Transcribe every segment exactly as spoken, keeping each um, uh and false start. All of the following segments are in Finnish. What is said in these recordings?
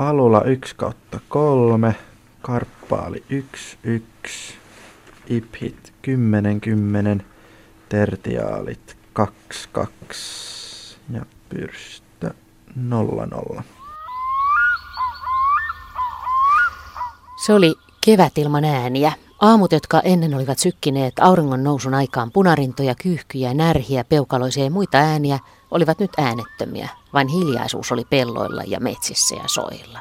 Alula yksi kautta kolme, Karppaali yksi yksi, Iphit kymmenen kymmenen, Tertiaalit kaksi kaksi ja Pyrstö nolla nolla. Se oli kevät ilman ääniä. Aamut, jotka ennen olivat sykkineet auringon nousun aikaan punarintoja, kyyhkyjä, närhiä, peukaloisia ja muita ääniä, olivat nyt äänettömiä. Vain hiljaisuus oli pelloilla ja metsissä ja soilla.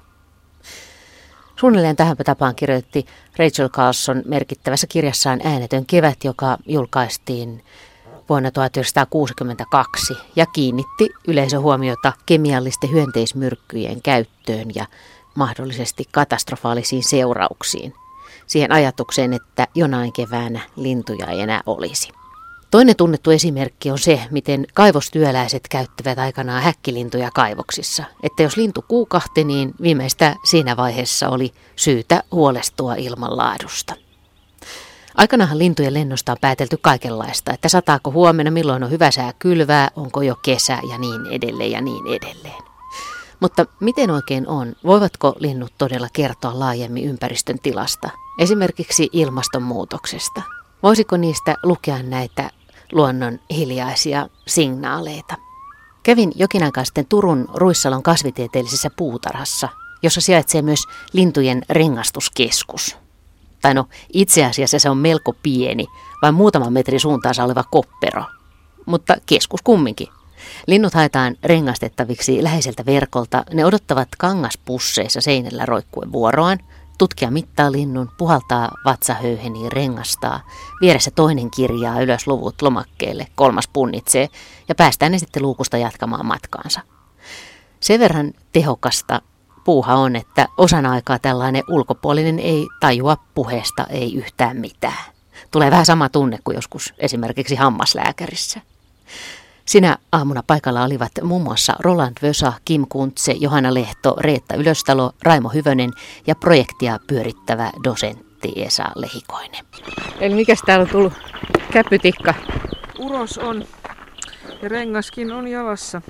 Suunnilleen tähän tapaan kirjoitti Rachel Carson merkittävässä kirjassaan Äänetön kevät, joka julkaistiin vuonna tuhatyhdeksänsataakuusikymmentäkaksi ja kiinnitti yleisön huomiota kemiallisten hyönteismyrkkyjen käyttöön ja mahdollisesti katastrofaalisiin seurauksiin. Siihen ajatukseen, että jonain keväänä lintuja ei enää olisi. Toinen tunnettu esimerkki on se, miten kaivostyöläiset käyttävät aikanaan häkkilintuja kaivoksissa. Että jos lintu kuukahti, niin viimeistä siinä vaiheessa oli syytä huolestua ilmanlaadusta. Aikanaanhan lintujen lennosta on päätelty kaikenlaista, että sataako huomenna, milloin on hyvä sää kylvää, onko jo kesä ja niin edelleen ja niin edelleen. Mutta miten oikein on? Voivatko linnut todella kertoa laajemmin ympäristön tilasta? Esimerkiksi ilmastonmuutoksesta. Voisiko niistä lukea näitä luonnon hiljaisia signaaleita? Kävin jokin aikaa sitten Turun Ruissalon kasvitieteellisessä puutarhassa, jossa sijaitsee myös lintujen rengastuskeskus. Tai no, itse asiassa se on melko pieni, vain muutaman metrin suuntaansa oleva koppero. Mutta keskus kumminkin. Linnut haetaan rengastettaviksi läheiseltä verkolta. Ne odottavat kangaspusseissa seinällä roikkuen vuoroaan. Tutkija mittaa linnun, puhaltaa vatsahöyheniin, rengastaa. Vieressä toinen kirjaa ylös luvut lomakkeelle, kolmas punnitsee ja päästään ne sitten luukusta jatkamaan matkaansa. Sen verran tehokasta puuha on, että osan aikaa tällainen ulkopuolinen ei tajua puheesta ei yhtään mitään. Tulee vähän sama tunne kuin joskus esimerkiksi hammaslääkärissä. Sinä aamuna paikalla olivat muun muassa Roland Vösa, Kim Kuntse, Johanna Lehto, Reetta Ylöstalo, Raimo Hyvönen ja projektia pyörittävä dosentti Esa Lehikoinen. Eli mikäs täällä on tullut? Käpytikka. Uros on ja rengaskin on jalassa.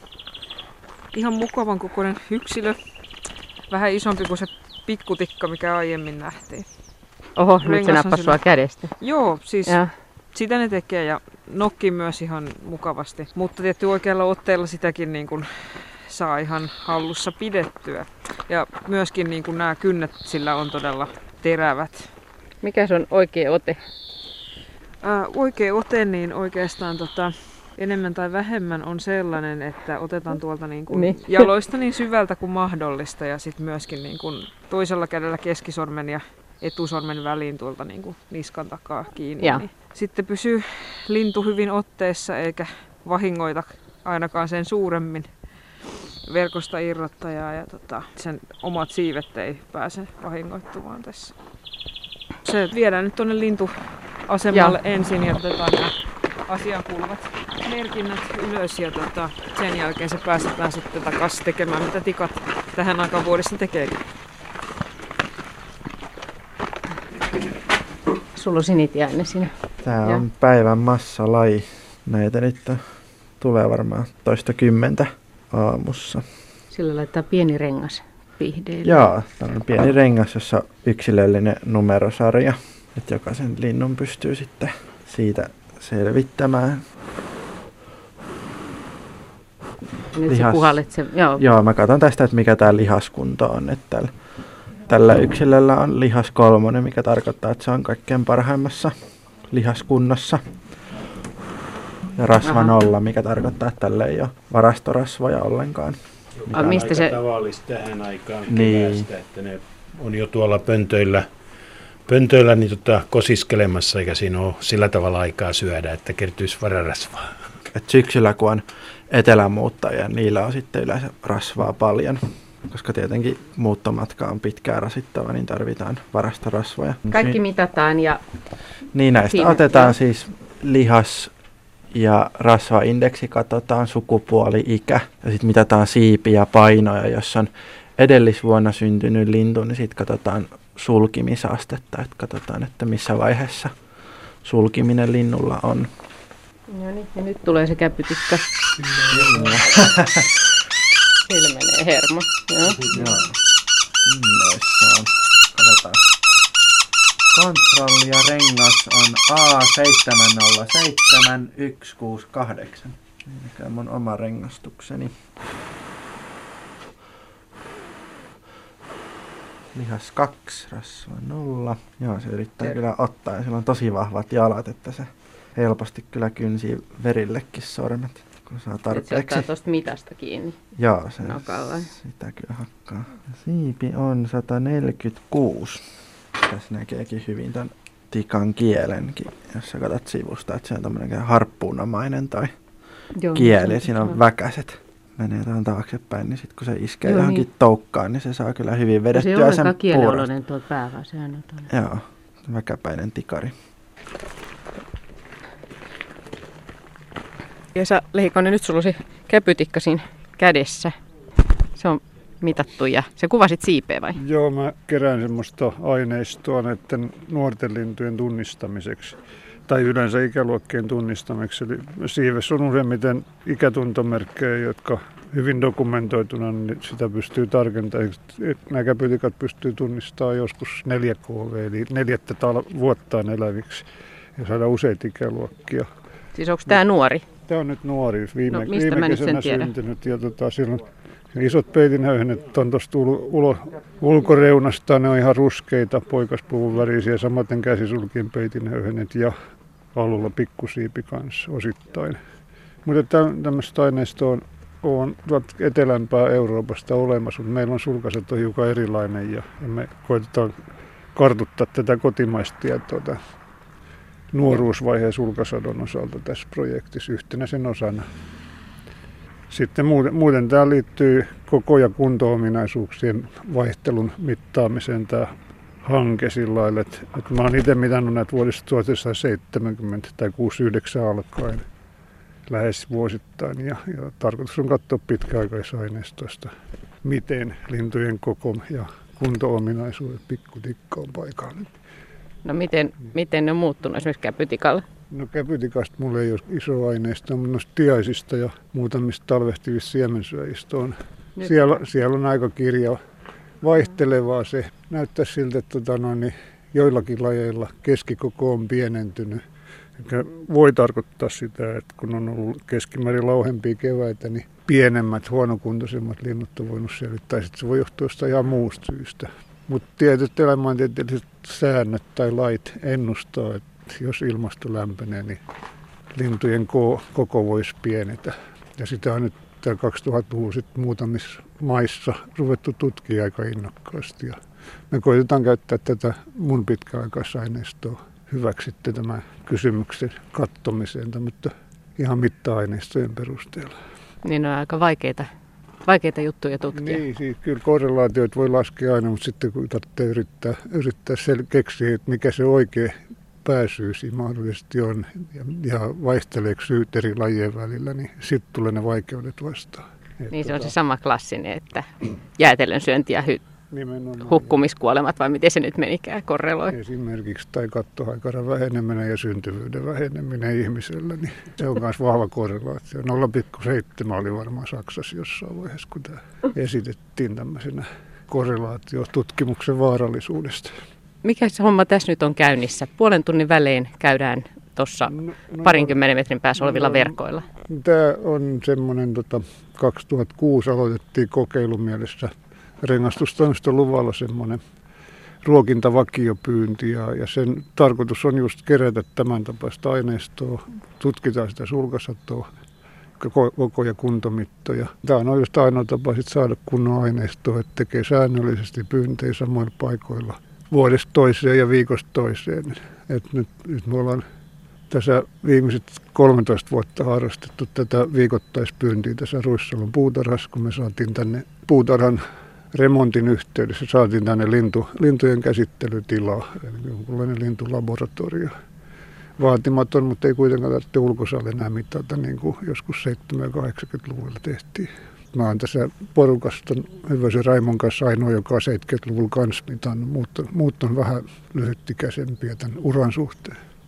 Ihan mukavan kokoinen yksilö. Vähän isompi kuin se pikkutikka, mikä aiemmin nähtiin. Oho, rengas nyt se nappasi sua kädestä. Joo, siis ja. Sitä ne tekee ja nokki myös ihan mukavasti. Mutta tietty oikealla otteella sitäkin niin kuin saa ihan hallussa pidettyä. Ja myöskin niin kuin nämä kynnet sillä on todella terävät. Mikä se on oikea ote? Ää, oikea ote niin oikeastaan tota, enemmän tai vähemmän on sellainen, että otetaan tuolta niin kuin niin. jaloista niin syvältä kuin mahdollista. Ja sitten myöskin niin kuin toisella kädellä keskisormen ja etusormen väliin tuolta niin kuin niskan takaa kiinni. Niin sitten pysyy lintu hyvin otteessa eikä vahingoita ainakaan sen suuremmin verkosta irrottajaa ja tota, sen omat siivet ei pääse vahingoittumaan tässä. Se viedään nyt tuonne lintuasemalle ja. ensin ja otetaan nämä asiaan kuuluvat merkinnät ylös ja tota, sen jälkeen se päästetään sitten takaisin tekemään mitä tikat tähän aikaan vuodessa tekeekin. Sulla on sinitiainen siinä. Tää on ja. päivän massalaji. Näitä nyt tulee varmaan toista kymmentä aamussa. Sillä laittaa pieni rengas pihdeille. Joo, tää on pieni rengas, jossa on yksilöllinen numerosarja. Että jokaisen linnun pystyy sitten siitä selvittämään. Nyt sä puhallet sen, joo. Joo, mä katson tästä, että mikä tää lihaskunto on. Että tällä, tällä yksilöllä on lihas kolmonen, mikä tarkoittaa, että se on kaikkein parhaimmassa lihaskunnossa. Ja rasva Aha. nolla, mikä tarkoittaa, että tällä ei ole varastorasvoja ollenkaan. Mikä on mistä aika se tavallista tähän aikaan niin. keväästä, että ne on jo tuolla pöntöillä, pöntöillä niin tota, kosiskelemassa, eikä siinä ole sillä tavalla aikaa syödä, että kertyisi vararasvaa. Et syksyllä, kun on etelämuuttajia, niillä on sitten yleensä rasvaa paljon. Koska tietenkin muuttomatka on pitkään rasittava, niin tarvitaan varastorasvoja. Kaikki mitataan ja niin näistä otetaan jo. Siis lihas ja rasvaindeksi, katsotaan sukupuoli, ikä ja sitten mitataan siipi ja painoja. Jos on edellisvuonna syntynyt lintu, niin sitten katsotaan sulkimisastetta, että katsotaan, että missä vaiheessa sulkiminen linnulla on. No niin, ja nyt tulee se käpytikka. Sillä menee hermo. Joo. Joo. innoissaan. Katsotaan. Kontrolli ja rengas on A seitsemän nolla seitsemän yksi kuusi kahdeksan. Mikä on mun oma rengastukseni. Lihas kaksi, rasva nolla. Joo, se yrittää ja. kyllä ottaa ja sillä on tosi vahvat jalat, että se helposti kyllä kynsii verillekin sormet, kun saa tarpeeksi. Se ottaa tuosta mitasta kiinni. Joo, se nokalla. Sitä kyllä hakkaa. Siipi on sata neljäkymmentäkuusi. Tässä näkeekin hyvin tämän tikan kielenkin, jos sä katsot sivusta, että se on tämmöinen harppuunamainen tai Joo, kieli. Siinä on väkäset. Menee tuohon taaksepäin, niin sitten kun se iskee Joo, johonkin niin. toukkaan, niin se saa kyllä hyvin vedettyä sen puurosta. Se on aika kieleoloinen tuolta päävää, sehän on tuonne. Joo, väkäpäinen tikari. Esa Lehikonen, nyt sulla on se käpytikka siinä kädessä. Se on mitattu ja se kuvasit siipeä vai? Joo, mä kerään semmoista aineistoa näiden nuorten lintujen tunnistamiseksi. Tai yleensä ikäluokkien tunnistamiseksi. Eli siivessä on useimmiten ikätuntomerkkejä, jotka hyvin dokumentoituna niin sitä pystyy tarkentamaan. Nämä käpytikat pystyy tunnistamaan joskus neljä K V, eli neljättä tal- vuottaan eläviksi. Ja saada useita ikäluokkia. Siis onko tämä nuori? Tämä on nyt nuori, viime, no, mistä viime kesänä syntynyt. Ja tota, silloin isot peitinhöyhenet on tuosta ulo, ulkoreunasta, ne on ihan ruskeita, poikaspuvun värisiä, samaten käsisulkien peitinhöyhenet ja alulla pikkusiipi kanssa osittain. Mutta tämmöistä aineistoa on, on tuolta etelämpää Euroopasta olemassa, mutta meillä on sulkaset on hiukan erilainen ja, ja me koitetaan kartuttaa tätä kotimaista tietoa nuoruusvaiheen sulkasadon osalta tässä projektissa yhtenä sen osana. Sitten muuten, muuten tämä liittyy koko- ja kunto-ominaisuuksien vaihtelun mittaamiseen tämä hanke sillä lailla, että, että mä oon itse mitannut näitä vuodesta tuhatyhdeksänsataaseitsemänkymmentä tai kuusikymmentäyhdeksän alkaen lähes vuosittain ja, ja tarkoitus on katsoa pitkäaikaisaineistosta, miten lintujen koko- ja kunto-ominaisuudet pikkutikka on paikalla. No miten, miten ne on muuttunut esimerkiksi käpytikalla? No käpytikasta mulla ei ole iso aineisto, mutta noista tiaisista ja muutamista talvehtivista siemensyöjistä on. Siellä, siellä on aika kirja vaihtelevaa se. Näyttää siltä, että tota, no, niin joillakin lajeilla keskikoko on pienentynyt. Eikä voi tarkoittaa sitä, että kun on ollut keskimäärin lauhempia keväitä, niin pienemmät, huonokuntoisemmat linnut on voinut selvittää. Sitten se voi johtua jostain ihan muusta syystä. Mutta tietyt elämäntieteelliset säännöt tai lait ennustaa, että jos ilmasto lämpenee, niin lintujen ko- koko voisi pienetä. Ja sitä on nyt tämä kaksituhattaluvun sitten muutamissa maissa ruvettu tutkia aika innokkaasti. Ja me koitetaan käyttää tätä mun pitkäaikaisaineistoa hyväksi tämän kysymyksen kattomiseen tämmöistä ihan mitta-aineistojen perusteella. Niin on aika vaikeita. Vaikeita juttuja tutkia. Niin, siis kyllä korrelaatioita voi laskea aina, mutta sitten kun tarvitsee yrittää, yrittää sel- keksiä, että mikä se oikea pääsyy siinä mahdollisesti on ja, ja vaihteleeko syyt eri lajien välillä, niin sitten tulee ne vaikeudet vastaan. Niin se on se sama klassinen, että jäätelön syönti ja hy- hukkumiskuolemat, vai miten se nyt menikään korreloi? Esimerkiksi tai kattohaikaran väheneminen ja syntyvyyden väheneminen ihmisellä, niin se on myös vahva korrelaatio. nolla pilkku seitsemän oli varmaan Saksassa jossain vaiheessa, kun tämä esitettiin tämmöisenä korrelaatiotutkimuksen vaarallisuudesta. Mikä se homma tässä nyt on käynnissä? Puolen tunnin välein käydään tuossa no, no, parinkymmenen metrin päässä olevilla no, verkoilla. Tämä on semmoinen, tota, kaksituhattakuusi aloitettiin kokeilumielessä rengastustoimiston luvalla semmoinen ruokintavakiopyynti ja, ja sen tarkoitus on just kerätä tämän tapaista aineistoa, tutkitaan sitä sulkasatoa, koko, koko ja kuntomittoja. Tämä on just ainoa tapa sit saada kunnon aineistoa, että tekee säännöllisesti pyyntejä samoilla paikoilla vuodesta toiseen ja viikosta toiseen. Et nyt, nyt me ollaan tässä viimeiset kolmetoista vuotta harrastettu tätä viikoittaispyyntiä tässä Ruissalon puutarhassa, kun me saatiin tänne puutarhan remontin yhteydessä, saatiin tänne lintu, lintujen käsittelytila, eli jonkunlainen lintulaboratorio. Vaatimaton, mutta ei kuitenkaan tarvitse ulkosalle enää mitata, niin kuin joskus seitsemänkymmentä-kahdeksankymmentäluvulla tehtiin. Mä oon tässä porukasta Hyvösen Raimon kanssa ainoa, joka on seitsemänkymmentäluvulla kanssa mitannut. Muut, muut on vähän lyhyttikäisempiä tämän uran suhteen.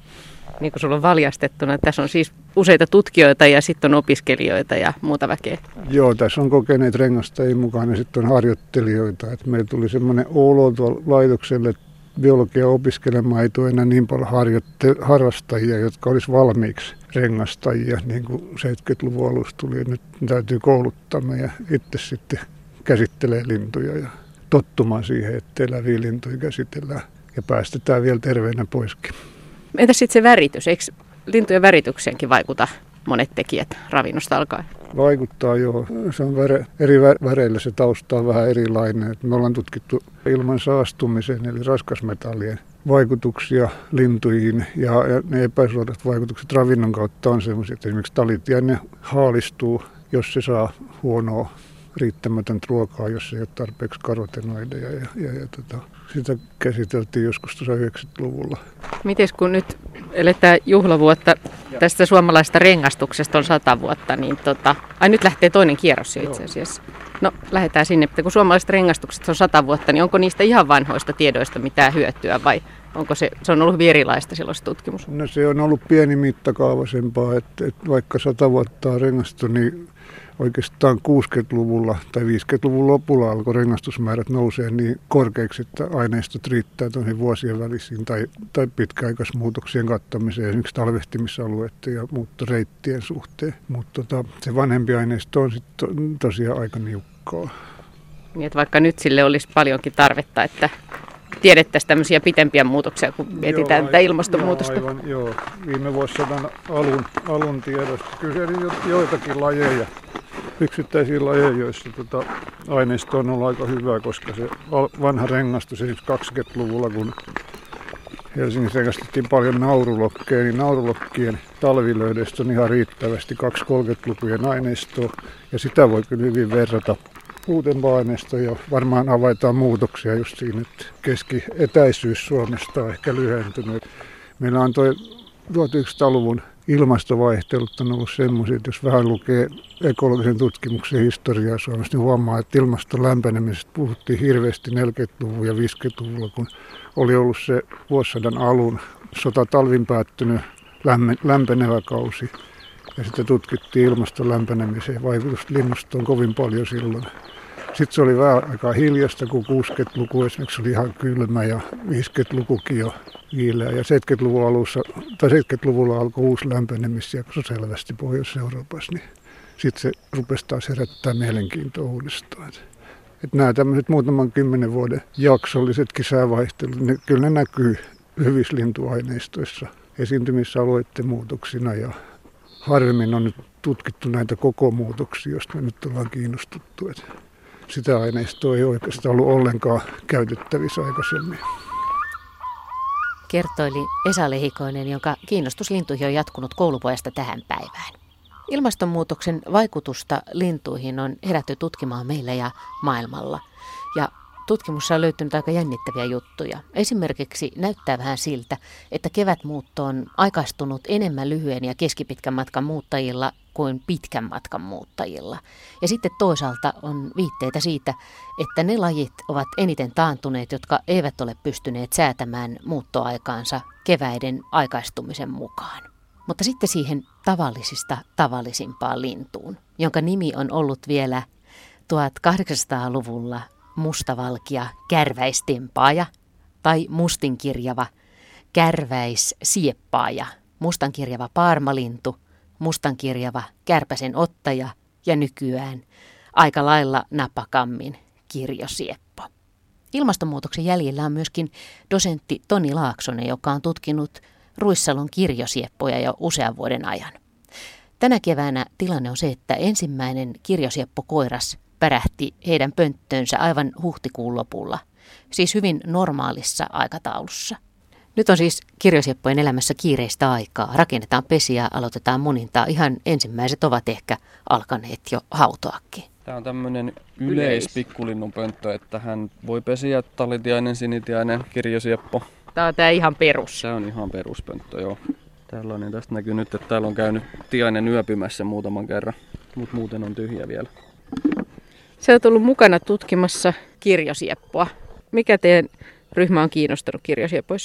Niin kuin sulla on valjastettuna, tässä on siis useita tutkijoita ja sitten on opiskelijoita ja muuta väkeä. Joo, tässä on kokeneet rengastajia mukana ja sitten on harjoittelijoita. Et meillä tuli semmoinen olo tuolla laitokselle, että biologia opiskelemaan ei tule enää niin paljon harjoitte- harrastajia, jotka olisi valmiiksi rengastajia, niin kuin seitsemänkymmentäluvun alussa tuli. Nyt täytyy kouluttaa meidän itse sitten käsittelee lintuja ja tottumaan siihen, että eläviä lintuja käsitellään ja päästetään vielä terveenä poiskin. Entäs sitten se väritys? Eikö lintujen väritykseenkin vaikuta monet tekijät ravinnosta alkaen? Vaikuttaa joo. Se on väre, eri väreillä se tausta on vähän erilainen. Et me ollaan tutkittu ilman saastumisen eli raskasmetallien vaikutuksia lintuihin ja, ja ne epäsuorat vaikutukset ravinnon kautta on sellaisia, että esimerkiksi talitiainen haalistuu, jos se saa huonoa riittämätöntä ruokaa, jos ei ole tarpeeksi karotenoideja ja, ja, ja tota, sitä käsiteltiin joskus tuossa yhdeksänkymmentäluvulla. Mites kun nyt eletään juhlavuotta tästä suomalaisesta rengastuksesta on sata vuotta, niin tota, ai nyt lähtee toinen kierros jo itse asiassa. No lähdetään sinne, kun suomalaisesta rengastuksesta on sata vuotta, niin onko niistä ihan vanhoista tiedoista mitään hyötyä vai onko se, se on ollut hyvin erilaista silloin se tutkimus? No se on ollut pieni mittakaavaisempaa, että, että vaikka sata vuotta on rengastu, niin oikeastaan kuusikymmentäluvulla tai viisikymmentäluvun lopulla alkoi rengastusmäärät nousee niin korkeiksi, että aineistot riittää tuohon vuosien välisiin tai, tai pitkäaikaismuutoksien kattamiseen, esimerkiksi talvehtimisalueiden ja muuttoreittien suhteen. Mutta tota, se vanhempi aineisto on sit to, tosiaan aika niukkaa. Niin, että vaikka nyt sille olisi paljonkin tarvetta, että tiedettäisiin tämmöisiä pitempiä muutoksia, kun mietitään joo, tätä ilmastonmuutosta. Joo, aivan, joo. Viime vuosisadan alun, alun tiedosta. Kyllä siellä joitakin lajeja, yksittäisiä lajeja, joissa tota aineisto on ollut aika hyvä, koska se vanha rengastus esimerkiksi kaksikymmentäluvulla, kun Helsingissä rengastettiin paljon naurulokkeja, niin naurulokkien talvilöydöstä on ihan riittävästi kaksikymmentä-kolmekymmentälukujen aineistoa, ja sitä voi kyllä hyvin verrata uutempaa aineistoa, ja varmaan havaitaan muutoksia just siinä, että keskietäisyys Suomesta on ehkä lyhentynyt. Meillä on tuo tuhatyhdeksänsataaluvun ilmastovaihtelut on ollut semmoisia, että jos vähän lukee ekologisen tutkimuksen historiaa Suomessa, niin huomaa, että ilmaston lämpenemisestä puhuttiin hirveästi neljäkymmentäluvun ja viisikymmentäluvulla, kun oli ollut se vuosisadan alun sota-talvin päättynyt lämpenevä kausi. Ja sitten tutkittiin ilmaston lämpenemiseen vaikutusta linnustoon kovin paljon silloin. Sitten se oli vähän aikaa hiljasta, kun kuusikymmentäluku esimerkiksi oli ihan kylmä ja viisikymmentälukukin jo viileä. Ja seitsemänkymmentäluvun alussa, tai seitsemänkymmentäluvulla alkoi uusi lämpenemisjakso selvästi Pohjois-Euroopassa, niin sitten se rupesi taas herättää mielenkiintoa uudestaan. Että nämä tämmöiset muutaman kymmenen vuoden jaksollisetkin säävaihtelut, niin kyllä ne näkyy hyvissä lintuaineistoissa esiintymisalueiden muutoksina ja harvemmin on nyt tutkittu näitä koko muutoksia, joista me nyt ollaan kiinnostuttu. Että sitä aineistoa ei oikeastaan ollut ollenkaan käytettävissä aikaisemmin. Kertoili Esa Lehikoinen, jonka kiinnostus lintuihin on jatkunut koulupojasta tähän päivään. Ilmastonmuutoksen vaikutusta lintuihin on herätty tutkimaan meillä ja maailmalla. Ja tutkimussa on löytynyt aika jännittäviä juttuja. Esimerkiksi näyttää vähän siltä, että kevätmuutto on aikaistunut enemmän lyhyen ja keskipitkän matkan muuttajilla kuin pitkän matkan muuttajilla. Ja sitten toisaalta on viitteitä siitä, että ne lajit ovat eniten taantuneet, jotka eivät ole pystyneet säätämään muuttoaikaansa keväiden aikaistumisen mukaan. Mutta sitten siihen tavallisista tavallisimpaan lintuun, jonka nimi on ollut vielä tuhatkahdeksansataaluvulla mustavalkea kärväistempaaja tai mustinkirjava kärväissieppaaja, mustankirjava paarmalintu, mustankirjava kärpäsen ottaja ja nykyään aika lailla napakammin kirjosieppo. Ilmastonmuutoksen jäljellä on myöskin dosentti Toni Laaksonen, joka on tutkinut Ruissalon kirjosieppoja jo usean vuoden ajan. Tänä keväänä tilanne on se, että ensimmäinen kirjosieppokoiras pärähti heidän pönttöönsä aivan huhtikuun lopulla, siis hyvin normaalissa aikataulussa. Nyt on siis kirjosieppojen elämässä kiireistä aikaa. Rakennetaan pesiä, aloitetaan munintaa. Ihan ensimmäiset ovat ehkä alkaneet jo hautoakin. Tämä on tämmöinen yleispikkulinnun pönttö, että hän voi pesiä talitiainen, sinitiainen, kirjosieppo. Tämä on tämä ihan perus. Tämä on ihan peruspönttö, joo. Tällainen tästä näkyy nyt, että täällä on käynyt tiainen yöpymässä muutaman kerran, mutta muuten on tyhjä vielä. Sä oot ollut mukana tutkimassa kirjosieppoa. Mikä teidän ryhmä on kiinnostanut kirjosieppoissa?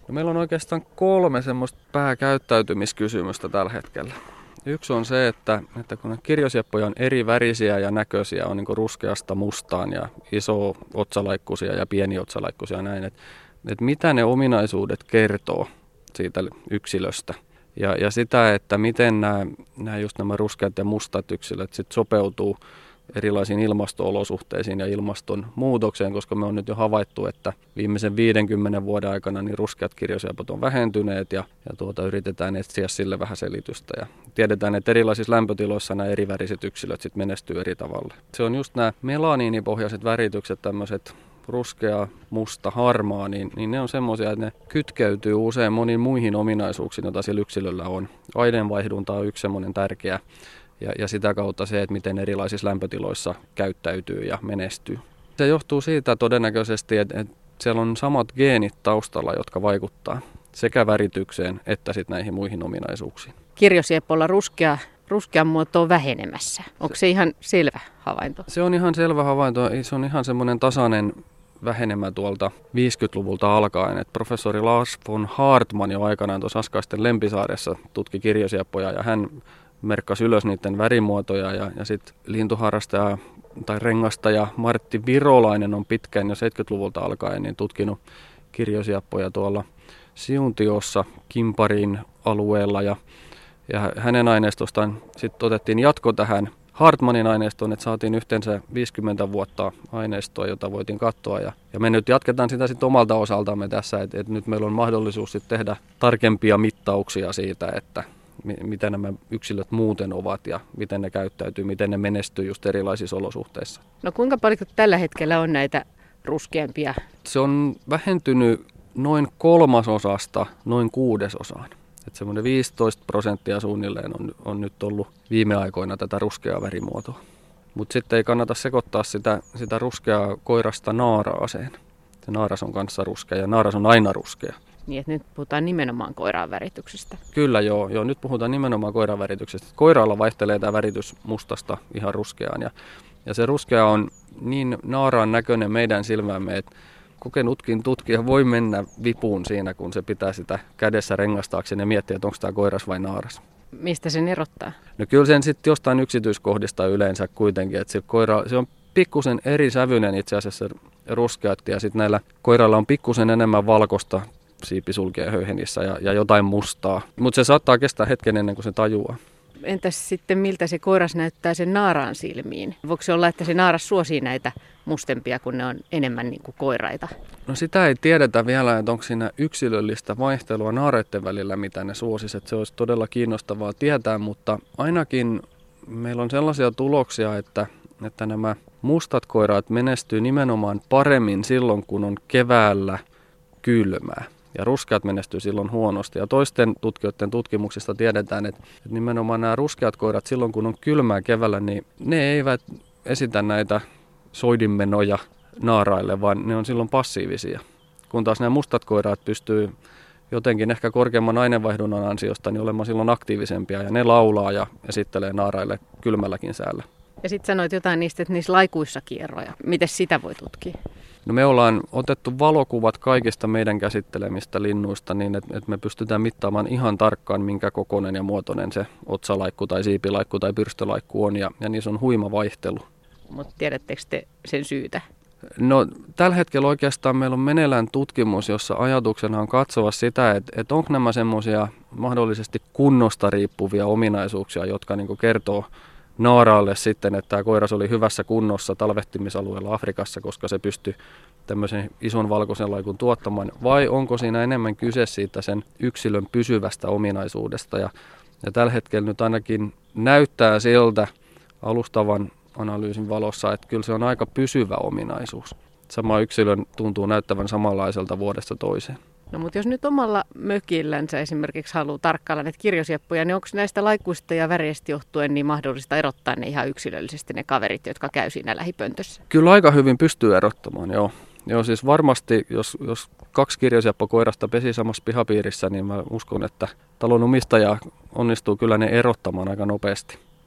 No, meillä on oikeastaan kolme semmoista pääkäyttäytymiskysymystä tällä hetkellä. Yksi on se, että, että kun kirjosieppoja on eri värisiä ja näköisiä, on niin kuin ruskeasta mustaan ja iso otsalaikkuisia ja pieni otsalaikkuisia ja näin, että, että mitä ne ominaisuudet kertoo siitä yksilöstä. Ja, ja sitä, että miten nämä, nämä, just nämä ruskeat ja mustat yksilöt sit sopeutuu erilaisiin ilmasto-olosuhteisiin ja ilmastonmuutokseen, koska me on nyt jo havaittu, että viimeisen viidenkymmenen vuoden aikana niin ruskeat kirjosiepot on vähentyneet ja, ja tuota, yritetään etsiä sille vähän selitystä. Ja tiedetään, että erilaisissa lämpötiloissa nämä eriväriset yksilöt sit menestyy eri tavalla. Se on just nämä melaniinipohjaiset väritykset, tämmöiset ruskea, musta, harmaa, niin, niin ne on semmoisia, että ne kytkeytyy usein moniin muihin ominaisuuksiin, joita sillä yksilöllä on. Aineenvaihdunta on yksi semmoinen tärkeä. Ja, ja sitä kautta se, että miten erilaisissa lämpötiloissa käyttäytyy ja menestyy. Se johtuu siitä todennäköisesti, että, että siellä on samat geenit taustalla, jotka vaikuttaa sekä väritykseen että sit näihin muihin ominaisuuksiin. Kirjosieppolla ruskea, ruskean muoto on vähenemässä. Onko se ihan selvä havainto? Se on ihan selvä havainto. Se on ihan semmoinen tasainen vähenemä tuolta viisikymmentäluvulta alkaen. Et professori Lars von Hartmann jo aikanaan tuossa Askaisten Lempisaaressa tutki kirjosieppoja ja hän merkkasi ylös niiden värimuotoja ja, ja sitten lintuharrastaja tai rengastaja Martti Virolainen on pitkään jo seitsemänkymmentäluvulta alkaen niin tutkinut kirjosieppoja tuolla Siuntiossa Kimparin alueella ja, ja hänen aineistostaan sitten otettiin jatko tähän Hartmannin aineistoon, että saatiin yhteensä viisikymmentä vuotta aineistoa, jota voitiin katsoa ja, ja me nyt jatketaan sitä sitten omalta osaltamme tässä, että, että nyt meillä on mahdollisuus sitten tehdä tarkempia mittauksia siitä, että mitä nämä yksilöt muuten ovat ja miten ne käyttäytyy, miten ne menestyy just erilaisissa olosuhteissa. No kuinka paljon tällä hetkellä on näitä ruskeampia? Se on vähentynyt noin kolmasosasta noin kuudesosaan. Että semmoinen viisitoista prosenttia suunnilleen on, on nyt ollut viime aikoina tätä ruskeaa värimuotoa. Mutta sitten ei kannata sekoittaa sitä, sitä ruskeaa koirasta naaraaseen. Se naaras on kanssa ruskea ja naaras on aina ruskea. Niin, että nyt puhutaan nimenomaan koiraan värityksestä. Kyllä joo, joo, nyt puhutaan nimenomaan koiran värityksestä. Koiraalla vaihtelee tämä väritys mustasta ihan ruskeaan. Ja, ja se ruskea on niin naaraan näköinen meidän silmämme, että kokenutkin tutkija voi mennä vipuun siinä, kun se pitää sitä kädessä rengastaakseen ja miettiä, että onko tämä koiras vai naaras. Mistä sen erottaa? No kyllä sen sitten jostain yksityiskohdista yleensä kuitenkin, että se, koira, se on pikkusen eri sävyinen itse asiassa ruskeatti ja sitten näillä koiralla on pikkusen enemmän valkoista siipisulkien höyhenissä ja, ja jotain mustaa. Mutta se saattaa kestää hetken ennen kuin se tajuaa. Entäs sitten miltä se koiras näyttää sen naaraan silmiin? Voiko se olla, että se naaras suosii näitä mustempia, kun ne on enemmän niin kuin koiraita? No sitä ei tiedetä vielä, että onko siinä yksilöllistä vaihtelua naareiden välillä, mitä ne suosisivat. Se olisi todella kiinnostavaa tietää, mutta ainakin meillä on sellaisia tuloksia, että, että nämä mustat koiraat menestyy nimenomaan paremmin silloin, kun on keväällä kylmää. Ja ruskeat menestyy silloin huonosti. Ja toisten tutkijoiden tutkimuksista tiedetään, että nimenomaan nämä ruskeat koirat silloin, kun on kylmää keväällä, niin ne eivät esitä näitä soidinmenoja naaraille, vaan ne on silloin passiivisia. Kun taas nämä mustat koirat pystyy jotenkin ehkä korkeamman aineenvaihdunnan ansiosta niin olemaan silloin aktiivisempia. Ja ne laulaa ja esittelee naaraille kylmälläkin säällä. Ja sitten sanoit jotain niistä, että niissä laikuissa kierroja. Miten sitä voi tutkia? No me ollaan otettu valokuvat kaikista meidän käsittelemistä linnuista niin, että, että me pystytään mittaamaan ihan tarkkaan, minkä kokoinen ja muotoinen se otsalaikku tai siipilaikku tai pyrstölaikku on, ja, ja niissä on huima vaihtelu. Mutta tiedättekö te sen syytä? No tällä hetkellä oikeastaan meillä on meneillään tutkimus, jossa ajatuksena on katsoa sitä, että, että onko nämä semmoisia mahdollisesti kunnosta riippuvia ominaisuuksia, jotka niin kuin kertoo naaraalle sitten, että tämä koiras oli hyvässä kunnossa talvehtimisalueella Afrikassa, koska se pystyi tämmöisen ison valkoisen laikun tuottamaan, vai onko siinä enemmän kyse siitä sen yksilön pysyvästä ominaisuudesta. Ja, ja tällä hetkellä nyt ainakin näyttää siltä alustavan analyysin valossa, että kyllä se on aika pysyvä ominaisuus. Sama yksilön tuntuu näyttävän samanlaiselta vuodesta toiseen. No mutta jos nyt omalla mökillänsä esimerkiksi haluaa tarkkailla näitä kirjosieppoja, niin onko näistä laikuista ja väreistä johtuen niin mahdollista erottaa ne ihan yksilöllisesti ne kaverit, jotka käy siinä lähipöntössä? Kyllä aika hyvin pystyy erottamaan, joo. Joo, siis varmasti, jos, jos kaksi kirjosieppokoirasta pesi samassa pihapiirissä, niin mä uskon, että talon omistaja onnistuu kyllä ne erottamaan aika nopeasti.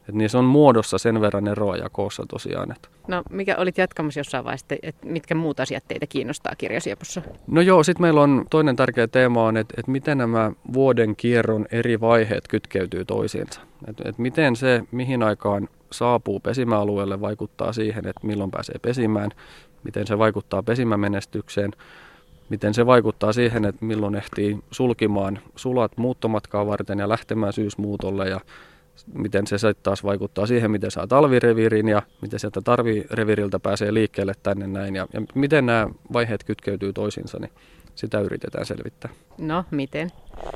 Et niissä on muodossa sen verran eroa ja koossa tosiaan. Että. No mikä olit jatkamassa jossain vaiheessa, että mitkä muut asiat teitä kiinnostaa kirjosiepossa? No joo, sitten meillä on toinen tärkeä teema on, että, että miten nämä vuoden kierron eri vaiheet kytkeytyy toisiinsa. Että, että miten se, mihin aikaan saapuu pesimäalueelle, vaikuttaa siihen, että milloin pääsee pesimään, miten se vaikuttaa pesimämenestykseen, miten se vaikuttaa siihen, että milloin ehtii sulkimaan sulat muuttomatkaa varten ja lähtemään syysmuutolle ja miten se taas vaikuttaa siihen, miten saa talvireviirin ja miten sieltä talvireviiriltä pääsee liikkeelle tänne näin. Ja, ja miten nämä vaiheet kytkeytyy toisiinsa, niin sitä yritetään selvittää. No, miten?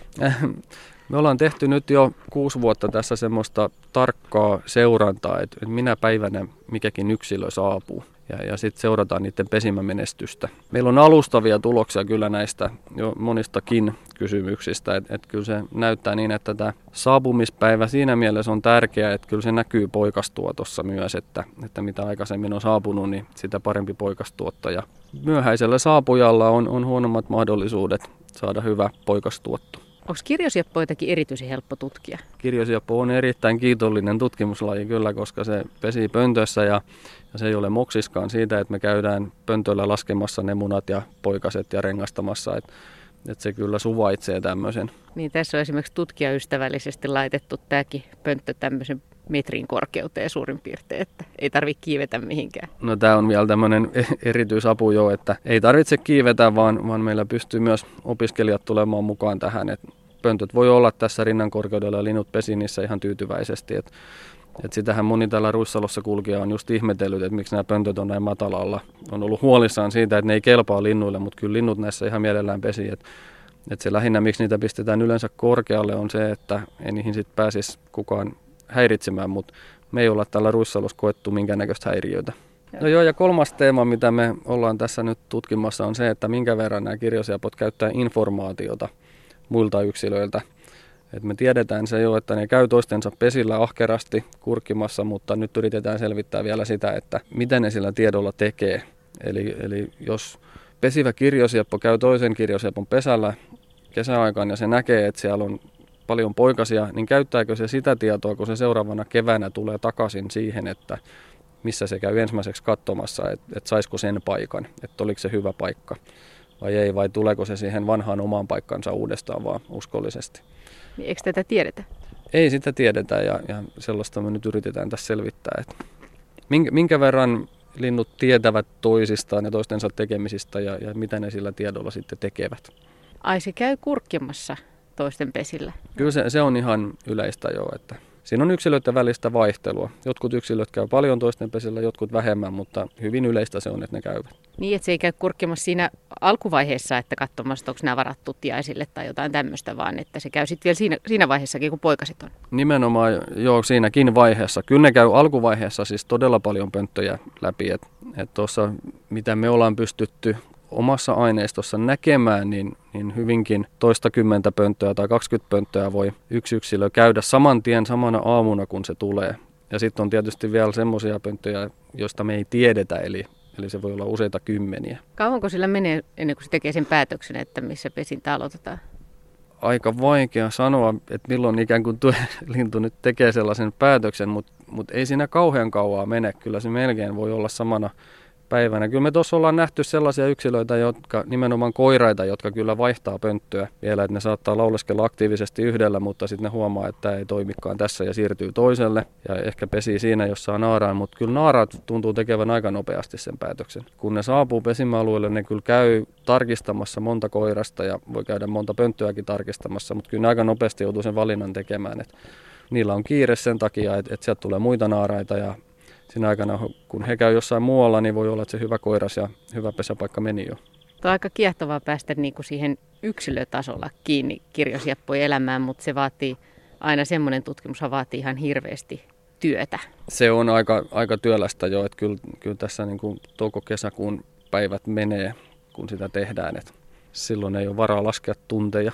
Me ollaan tehty nyt jo kuusi vuotta tässä semmoista tarkkaa seurantaa, että minä päivänä mikäkin yksilö saapuu. Ja, ja sitten seurataan niiden pesimämenestystä. Meillä on alustavia tuloksia kyllä näistä jo monistakin kysymyksistä. Että et kyllä se näyttää niin, että tämä saapumispäivä siinä mielessä on tärkeä, että kyllä se näkyy poikastuotossa myös, että, että mitä aikaisemmin on saapunut, niin sitä parempi poikastuotto. Ja myöhäisellä saapujalla on, on huonommat mahdollisuudet saada hyvä poikastuotto. Onko kirjosieppo jotenkin erityisen helppo tutkia? Kirjosieppo on erittäin kiitollinen tutkimuslaji kyllä, koska se pesii pöntössä ja, ja se ei ole moksiskaan siitä, että me käydään pöntöllä laskemassa ne munat ja poikaset ja rengastamassa, että et se kyllä suvaitsee tämmöisen. Niin tässä on esimerkiksi tutkijaystävällisesti laitettu tämäkin pönttö tämmöisen metrin korkeuteen suurin piirtein, että ei tarvitse kiivetä mihinkään. No tämä on vielä tämmöinen erityisapu jo, että ei tarvitse kiivetä, vaan, vaan meillä pystyy myös opiskelijat tulemaan mukaan tähän. Et pöntöt voi olla tässä rinnan korkeudella ja linnut pesi niissä ihan tyytyväisesti. Et, et sitähän moni täällä Ruissalossa kulkija on just ihmetellyt, että miksi nämä pöntöt on näin matalalla. On ollut huolissaan siitä, että ne ei kelpaa linnuille, mutta kyllä linnut näissä ihan mielellään pesi. Et, et se lähinnä, miksi niitä pistetään yleensä korkealle, on se, että ei niihin sitten pääsisi kukaan häiritsemään, mutta me ei olla täällä Ruissalossa koettu minkäännäköistä häiriöitä. No joo, ja kolmas teema, mitä me ollaan tässä nyt tutkimassa, on se, että minkä verran nämä kirjosiepot käyttää informaatiota muilta yksilöiltä. Et me tiedetään se jo, että ne käy toistensa pesillä ahkerasti kurkkimassa, mutta nyt yritetään selvittää vielä sitä, että mitä ne sillä tiedolla tekee. Eli, eli jos pesivä kirjosieppo käy toisen kirjosiepon pesällä kesäaikaan ja se näkee, että siellä on paljon poikasia, niin käyttääkö se sitä tietoa, kun se seuraavana keväänä tulee takaisin siihen, että missä se käy ensimmäiseksi katsomassa, että, että saisiko sen paikan, että oliko se hyvä paikka vai ei, vai tuleeko se siihen vanhaan omaan paikkansa uudestaan vaan uskollisesti. Niin eikö tätä tiedetä? Ei sitä tiedetä ja, ja sellaista me nyt yritetään tässä selvittää, että minkä, minkä verran linnut tietävät toisistaan ja toistensa tekemisistä ja, ja mitä ne sillä tiedolla sitten tekevät. Ai se käy kurkkimassa toisten pesillä? Kyllä se, se on ihan yleistä jo, että siinä on yksilöiden välistä vaihtelua. Jotkut yksilöt käy paljon toisten pesillä, jotkut vähemmän, mutta hyvin yleistä se on, että ne käyvät. Niin, että se ei käy kurkkimassa siinä alkuvaiheessa, että katsomassa, onko nämä varattu tiaisille tai jotain tämmöistä, vaan että se käy sitten vielä siinä, siinä vaiheessakin, kun poikaset on. Nimenomaan joo, siinäkin vaiheessa. Kyllä ne käy alkuvaiheessa siis todella paljon pönttöjä läpi. Että et tuossa, mitä me ollaan pystytty omassa aineistossa näkemään, niin, niin hyvinkin toistakymmentä pönttöä tai kaksikymmentä pönttöä voi yksi yksilö käydä saman tien samana aamuna, kun se tulee. Ja sitten on tietysti vielä semmoisia pönttöjä, joista me ei tiedetä, eli, eli se voi olla useita kymmeniä. Kauanko sillä menee ennen kuin se tekee sen päätöksen, että missä pesintä aloitetaan? Aika vaikea sanoa, että milloin ikään kuin tuo lintu nyt tekee sellaisen päätöksen, mutta, mutta ei siinä kauhean kauaa mene. Kyllä se melkein voi olla samana päivänä. Kyllä me tuossa ollaan nähty sellaisia yksilöitä, jotka nimenomaan koiraita, jotka kyllä vaihtaa pönttöä vielä, että ne saattaa lauleskella aktiivisesti yhdellä, mutta sitten ne huomaa, että tämä ei toimikaan tässä ja siirtyy toiselle ja ehkä pesii siinä, jos saa naaraan, mutta kyllä naaraat tuntuu tekevän aika nopeasti sen päätöksen. Kun ne saapuu pesimäalueelle, ne kyllä käy tarkistamassa monta koirasta ja voi käydä monta pönttöäkin tarkistamassa, mutta kyllä ne aika nopeasti joutuu sen valinnan tekemään, että niillä on kiire sen takia, että, että sieltä tulee muita naaraita ja siinä aikana, kun he käy jossain muualla, niin voi olla, että se hyvä koiras ja hyvä pesäpaikka meni jo. Tuo on aika kiehtovaa päästä niin kuin siihen yksilötasolla kiinni kirjosieppojen elämään, mutta se vaatii aina semmoinen tutkimus, vaatii ihan hirveästi työtä. Se on aika, aika työlästä jo, että kyllä, kyllä tässä niin kuin touko-kesäkuun päivät menee, kun sitä tehdään. Että silloin ei ole varaa laskea tunteja.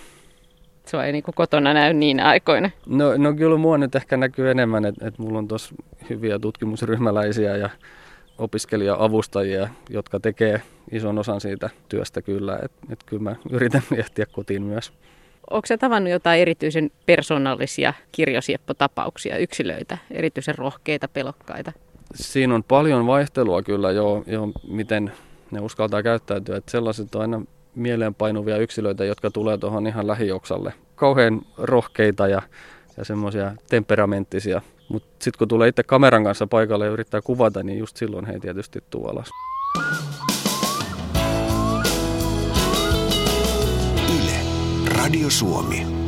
Se ei niin kuin kotona näy niin aikoina. No, no kyllä mua nyt ehkä näkyy enemmän, että, että mulla on tuossa hyviä tutkimusryhmäläisiä ja opiskelija-avustajia, jotka tekee ison osan siitä työstä kyllä. Että, että kyllä mä yritän ehtiä kotiin myös. Onko sä tavannut jotain erityisen persoonallisia kirjosieppotapauksia, yksilöitä, erityisen rohkeita, pelokkaita? Siinä on paljon vaihtelua kyllä jo, jo miten ne uskaltaa käyttäytyä. Että sellaiset on aina mieleenpainuvia yksilöitä, jotka tulee tuohon ihan lähioksalle. Kauhean rohkeita ja, ja semmoisia temperamenttisia. Mutta sitten kun tulee itse kameran kanssa paikalle ja yrittää kuvata, niin just silloin he tietysti tuu alas. Yle, Radio Suomi.